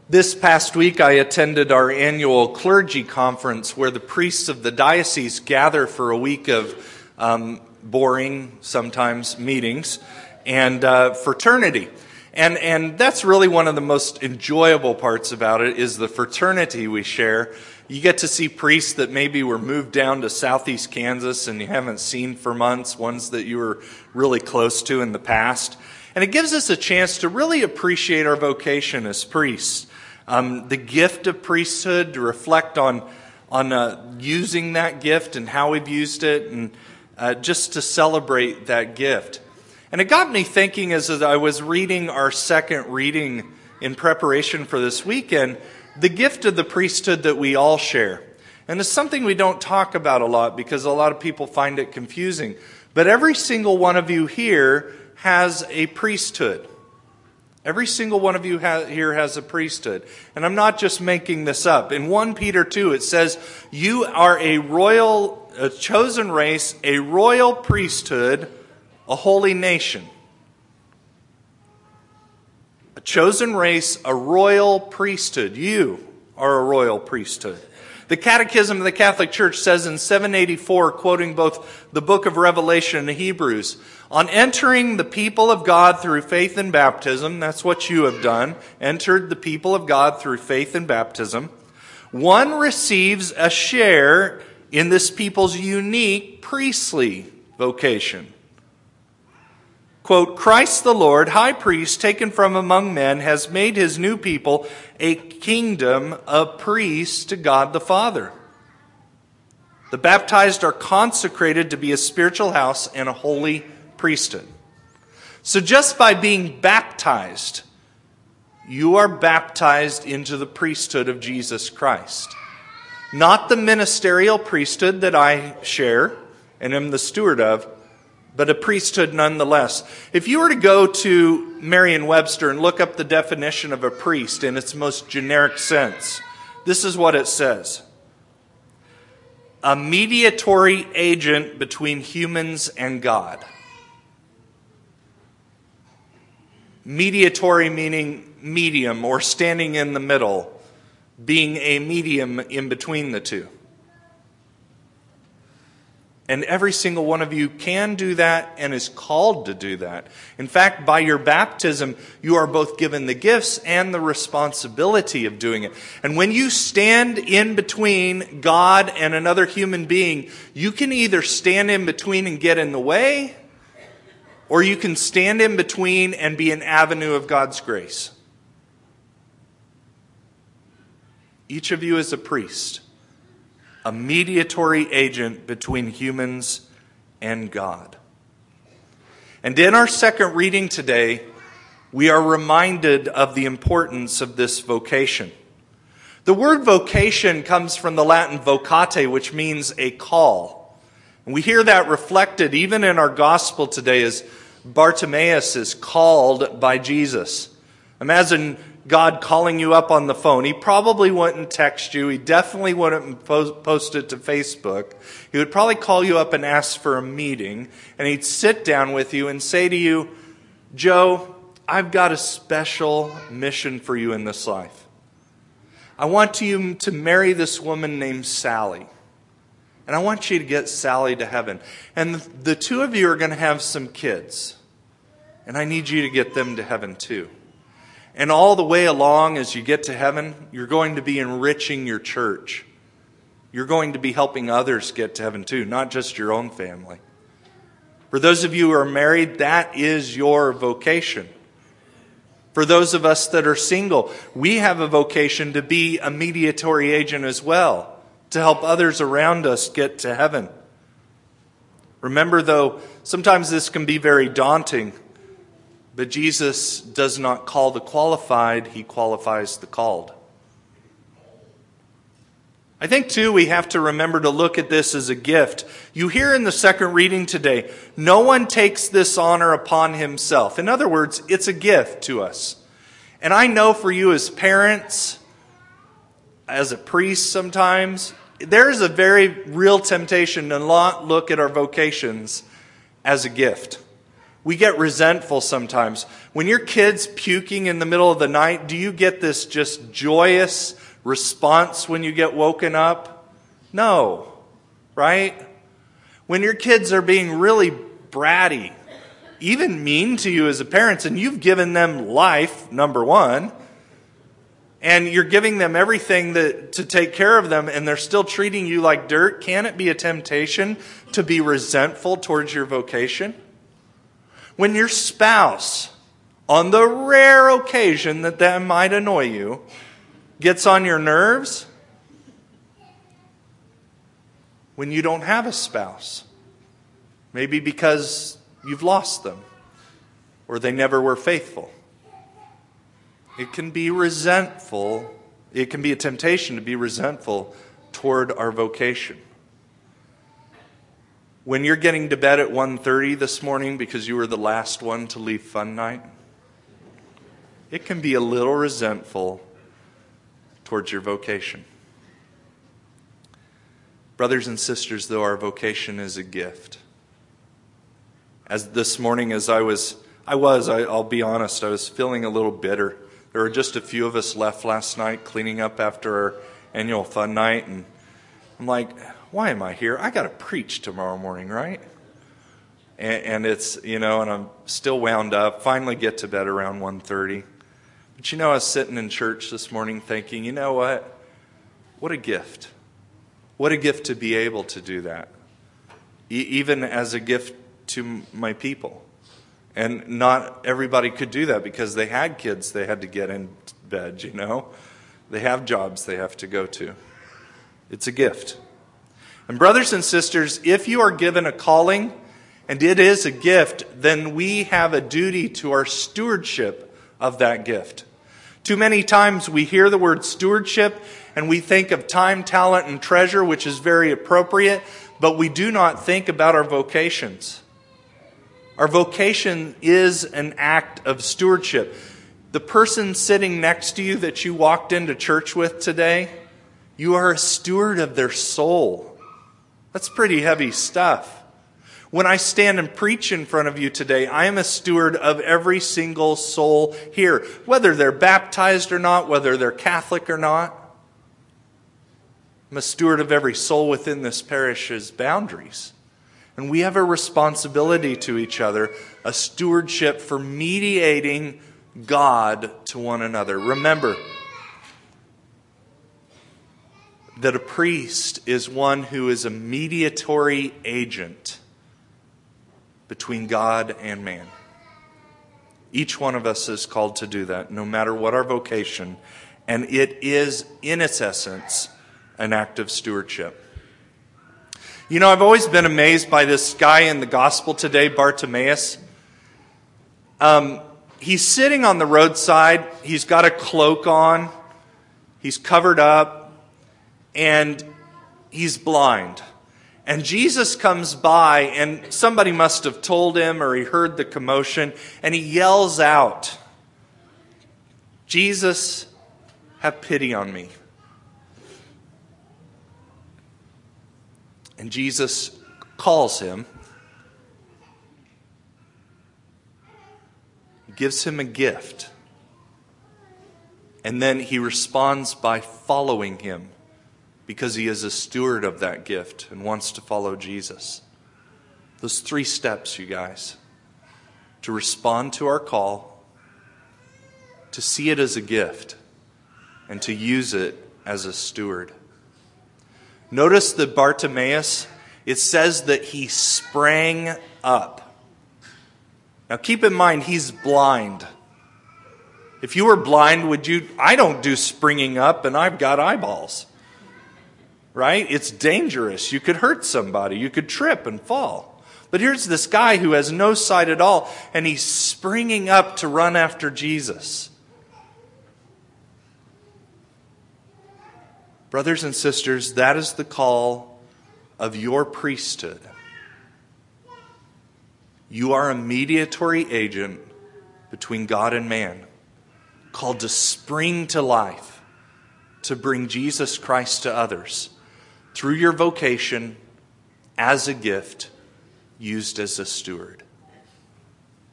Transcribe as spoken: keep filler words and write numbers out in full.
This past week, I attended our annual clergy conference where the priests of the diocese gather for a week of um, boring, sometimes, meetings and uh, fraternity. And, and that's really one of the most enjoyable parts about it is the fraternity we share. You get to see priests that maybe were moved down to southeast Kansas and you haven't seen for months, ones that you were really close to in the past. And it gives us a chance to really appreciate our vocation as priests. Um, the gift of priesthood, to reflect on on uh, using that gift and how we've used it, and uh, just to celebrate that gift. And it got me thinking as, as I was reading our second reading in preparation for this weekend, the gift of the priesthood that we all share. And it's something we don't talk about a lot because a lot of people find it confusing. But every single one of you here has a priesthood. Every single one of you ha- here has a priesthood. And I'm not just making this up. In First Peter two, it says, you are a royal, a chosen race, a royal priesthood, a holy nation. A chosen race, a royal priesthood. You are a royal priesthood. The Catechism of the Catholic Church says in seven eighty-four, quoting both the book of Revelation and Hebrews, on entering the people of God through faith and baptism, that's what you have done, entered the people of God through faith and baptism, one receives a share in this people's unique priestly vocation. Quote, Christ the Lord, high priest, taken from among men, has made his new people a kingdom of priests to God the Father. The baptized are consecrated to be a spiritual house and a holy priesthood. So just by being baptized, you are baptized into the priesthood of Jesus Christ. Not the ministerial priesthood that I share and am the steward of, but a priesthood nonetheless. If you were to go to Merriam-Webster and look up the definition of a priest in its most generic sense, this is what it says. A mediatory agent between humans and God. Mediatory meaning medium or standing in the middle, being a medium in between the two. And every single one of you can do that and is called to do that. In fact, by your baptism, you are both given the gifts and the responsibility of doing it. And when you stand in between God and another human being, you can either stand in between and get in the way, or you can stand in between and be an avenue of God's grace. Each of you is a priest. A mediatory agent between humans and God. And in our second reading today, we are reminded of the importance of this vocation. The word vocation comes from the Latin vocate, which means a call. And we hear that reflected even in our gospel today as Bartimaeus is called by Jesus. Imagine God calling you up on the phone. He probably wouldn't text you. He definitely wouldn't post it to Facebook. He would probably call you up and ask for a meeting. And he'd sit down with you and say to you, Joe, I've got a special mission for you in this life. I want you to marry this woman named Sally. And I want you to get Sally to heaven. And the, the two of you are going to have some kids. And I need you to get them to heaven too. And all the way along, as you get to heaven, you're going to be enriching your church. You're going to be helping others get to heaven too, not just your own family. For those of you who are married, that is your vocation. For those of us that are single, we have a vocation to be a mediatory agent as well, to help others around us get to heaven. Remember, though, sometimes this can be very daunting. But Jesus does not call the qualified, he qualifies the called. I think, too, we have to remember to look at this as a gift. You hear in the second reading today, no one takes this honor upon himself. In other words, it's a gift to us. And I know for you as parents, as a priest sometimes, there's a very real temptation to not look at our vocations as a gift. We get resentful sometimes. When your kid's puking in the middle of the night, do you get this just joyous response when you get woken up? No, right? When your kids are being really bratty, even mean to you as a parent, and you've given them life, number one, and you're giving them everything that, to take care of them, and they're still treating you like dirt, can it be a temptation to be resentful towards your vocation? When your spouse, on the rare occasion that that might annoy you, gets on your nerves, when you don't have a spouse, maybe because you've lost them or they never were faithful. It can be resentful. It can be a temptation to be resentful toward our vocation. When you're getting to bed at one thirty this morning because you were the last one to leave fun night, it can be a little resentful towards your vocation. Brothers and sisters, though, our vocation is a gift. As this morning, as I was, I was, I, I'll be honest, I was feeling a little bitter. There were just a few of us left last night cleaning up after our annual fun night, and I'm like, why am I here? I got to preach tomorrow morning, right? And, and it's, you know, and I'm still wound up. Finally get to bed around one thirty. But you know, I was sitting in church this morning thinking, you know what? What a gift. What a gift to be able to do that. E- even as a gift to my people. And not everybody could do that because they had kids they had to get in bed, you know. They have jobs they have to go to. It's a gift. And brothers and sisters, if you are given a calling, and it is a gift, then we have a duty to our stewardship of that gift. Too many times we hear the word stewardship and we think of time, talent, and treasure, which is very appropriate, but we do not think about our vocations. Our vocation is an act of stewardship. The person sitting next to you that you walked into church with today, you are a steward of their soul. That's pretty heavy stuff. When I stand and preach in front of you today, I am a steward of every single soul here, whether they're baptized or not, whether they're Catholic or not. I'm a steward of every soul within this parish's boundaries. And we have a responsibility to each other, a stewardship for mediating God to one another. Remember that a priest is one who is a mediatory agent between God and man. Each one of us is called to do that, no matter what our vocation. And it is, in its essence, an act of stewardship. You know, I've always been amazed by this guy in the gospel today, Bartimaeus. Um, he's sitting on the roadside. He's got a cloak on. He's covered up. And he's blind. And Jesus comes by, and somebody must have told him, or he heard the commotion, and he yells out, "Jesus, have pity on me." And Jesus calls him, gives him a gift, and then he responds by following him because he is a steward of that gift and wants to follow Jesus. Those three steps, you guys, to respond to our call, to see it as a gift, and to use it as a steward. Notice that Bartimaeus, it says that he sprang up. Now keep in mind, he's blind. If you were blind, would you... I don't do springing up, and I've got eyeballs. Right? It's dangerous. You could hurt somebody. You could trip and fall. But here's this guy who has no sight at all, and he's springing up to run after Jesus. Brothers and sisters, that is the call of your priesthood. You are a mediatory agent between God and man, called to spring to life, to bring Jesus Christ to others through your vocation as a gift used as a steward.